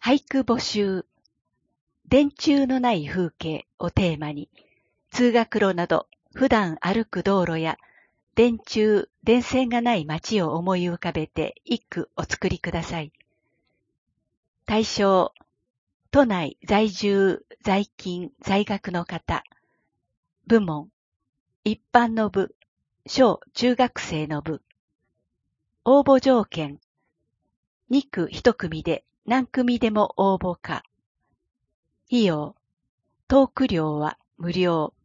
俳句募集。電柱のない風景をテーマに、通学路など普段歩く道路や電柱、電線がない街を思い浮かべて一句お作りください。対象、都内在住、在勤、在学の方。部門、一般の部、小中学生の部。応募条件、2句1組で何組でも応募可。費用、トーク料は無料。